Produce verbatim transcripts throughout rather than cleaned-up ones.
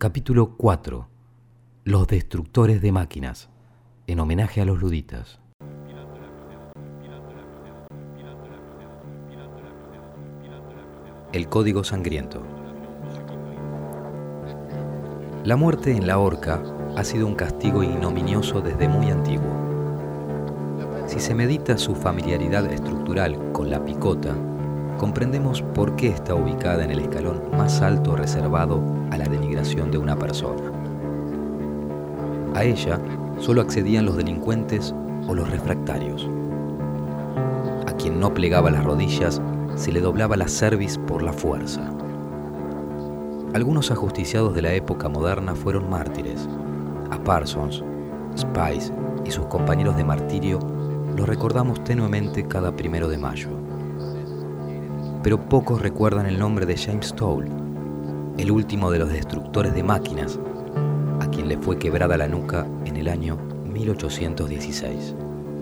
Capítulo cuatro. Los destructores de máquinas, en homenaje a los luditas. El código sangriento. La muerte en la horca ha sido un castigo ignominioso desde muy antiguo. Si se medita su familiaridad estructural con la picota, comprendemos por qué está ubicada en el escalón más alto reservado a la denigración de una persona. A ella solo accedían los delincuentes o los refractarios. A quien no plegaba las rodillas se le doblaba la cerviz por la fuerza. Algunos ajusticiados de la época moderna fueron mártires. A Parsons, Spice y sus compañeros de martirio los recordamos tenuemente cada primero de mayo. Pero pocos recuerdan el nombre de James Toole, el último de los destructores de máquinas, a quien le fue quebrada la nuca en el año mil ochocientos dieciséis.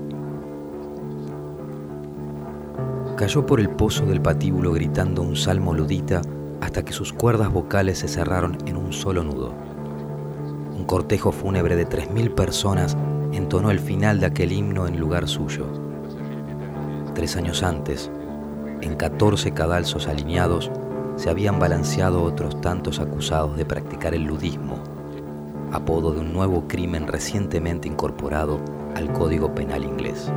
Cayó por el pozo del patíbulo gritando un salmo ludita hasta que sus cuerdas vocales se cerraron en un solo nudo. Un cortejo fúnebre de tres mil personas entonó el final de aquel himno en lugar suyo. Tres años antes, en catorce cadalsos alineados, se habían balanceado otros tantos acusados de practicar el ludismo, apodo de un nuevo crimen recientemente incorporado al Código Penal inglés.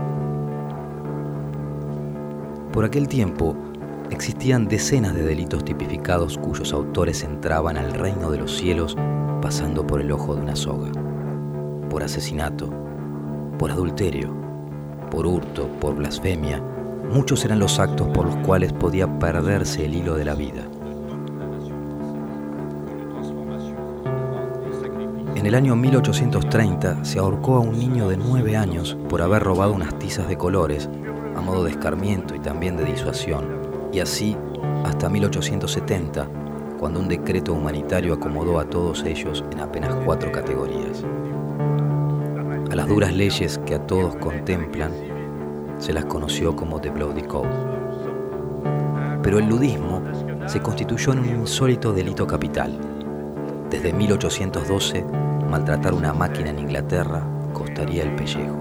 Por aquel tiempo, existían decenas de delitos tipificados cuyos autores entraban al reino de los cielos pasando por el ojo de una soga. Por asesinato, por adulterio, por hurto, por blasfemia, muchos eran los actos por los cuales podía perderse el hilo de la vida. En el año mil ochocientos treinta se ahorcó a un niño de nueve años por haber robado unas tizas de colores a modo de escarmiento y también de disuasión, y así hasta mil ochocientos setenta, cuando un decreto humanitario acomodó a todos ellos en apenas cuatro categorías. A las duras leyes que a todos contemplan se las conoció como The Bloody Code. Pero el ludismo se constituyó en un insólito delito capital. Desde mil ochocientos doce, maltratar una máquina en Inglaterra costaría el pellejo.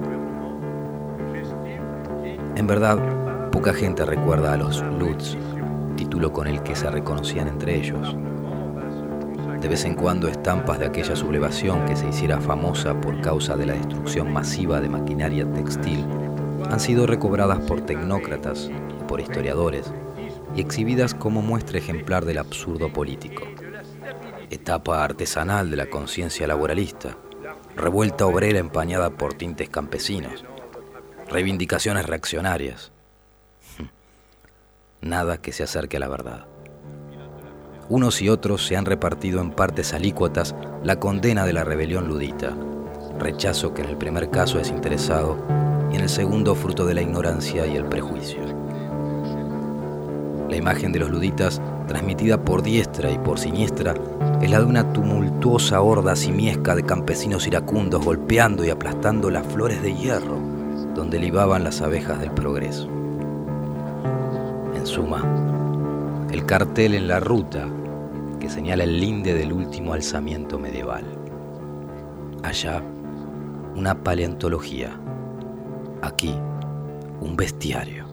En verdad, poca gente recuerda a los Luds, título con el que se reconocían entre ellos. De vez en cuando estampas de aquella sublevación que se hiciera famosa por causa de la destrucción masiva de maquinaria textil han sido recobradas por tecnócratas y por historiadores y exhibidas como muestra ejemplar del absurdo político. Etapa artesanal de la conciencia laboralista, revuelta obrera empañada por tintes campesinos, reivindicaciones reaccionarias. Nada que se acerque a la verdad. Unos y otros se han repartido en partes alícuotas la condena de la rebelión ludita, rechazo que en el primer caso es interesado y en el segundo fruto de la ignorancia y el prejuicio. La imagen de los luditas, transmitida por diestra y por siniestra, es la de una tumultuosa horda simiesca de campesinos iracundos golpeando y aplastando las flores de hierro donde libaban las abejas del progreso. En suma, el cartel en la ruta que señala el linde del último alzamiento medieval. Allá, una paleontología. Aquí, un bestiario.